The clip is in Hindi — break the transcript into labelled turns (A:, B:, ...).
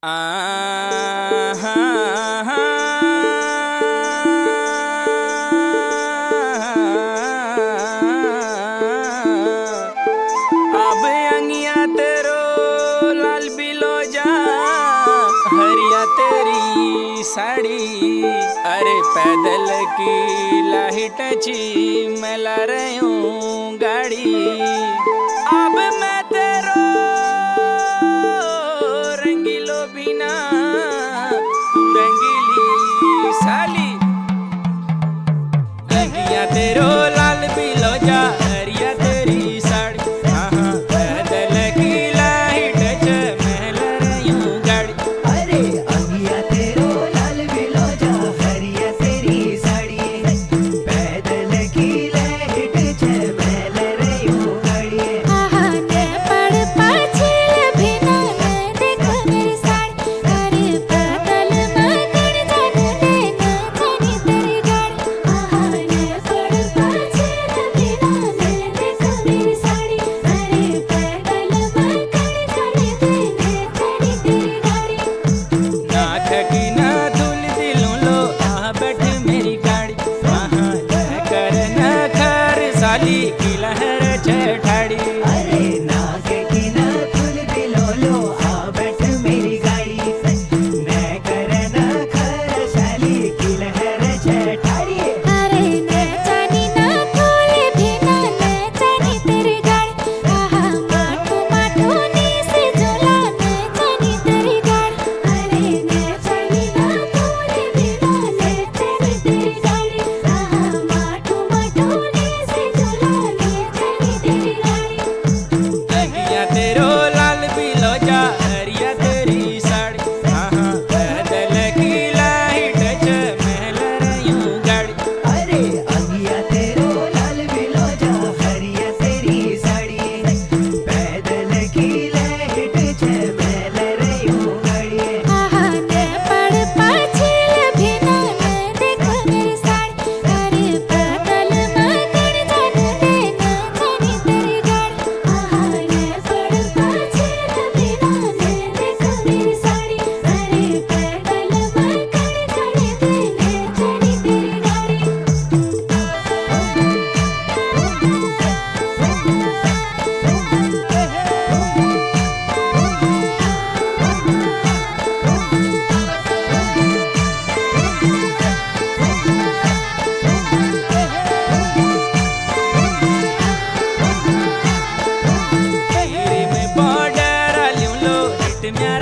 A: आहा, अब अंगिया तेरो लाल बिलोजा हरिया तेरी साड़ी। अरे पैदल की लाइट ची मैं ला रही हूँ गाड़ी। अब मैं तेरो रंगीलो बिना तू रंगीली साली। अंगिया तेरो लाल बिलोजा हरिया तेरी साड़ी। हाँ पैदल की लाइट च मैं ला रही हूँ गाड़ी।
B: अरे अंगिया तेरो लाल बिलोजा हरिया तेरी साड़ी। पैदल की लाइट च मैं ला रही हूँ गाड़ी।
C: आहा ने पड़ पाछिल बिना मैं देख मेरी साड़ी। अरे पैदल मगन जाने देना जानी तेरी गाड़ी। आहा ने पड़ पाछिल बिना मैं देख मेरी साड़ी। अरे पैदल मगन जाने देना जानी तेरी गाड़ी।
A: नाक की ना धुल दिलों लो आ बैठ मेरी गाड़ी। वहाँ कर न कर साली की लहर चढ़ाड़ी।
B: अरे नाक की ना फुल दिलो लो आ बैठ मेरी गाड़ी। मैं करना खर साली की लहर चढ़ाड़ी।
C: अरे ने जानी ना थोड़े बिना ने जानी तेरी गाड़ी। आहा माठू माठू नी से झूला ने जानी तेरी गाड़ी। अरे ने जानी ना थोड़े बिना ने जानी तेरी गाड़ी। आहा माठू माठू नी से झूला ने जानी तेरी गाड़ी।
A: अंगिया तेरो लाल बिलोजा हरिया तेरी साड़ी। हाँ पैदल की लाइट च मैं ला रही हूँ गाड़ी।
B: अरे अंगिया तेरो लाल बिलोजा हरिया तेरी साड़ी। पैदल की लाइट च मैं ला रही हूँ गाड़ी।
C: आहा ने पड़ पाछिल बिना मैं देख मेरी साड़ी। अरे पैदल मगन जाने देना जानी तेरी गाड़ी। आहा ने पड़ पाछिल बिना मैं देख मेरी साड़ी। अरे पैदल मगन जाने देना जानी तेरी गाड़ी।
A: तेरे में बॉर्डर आलियों लो हिट म्यारा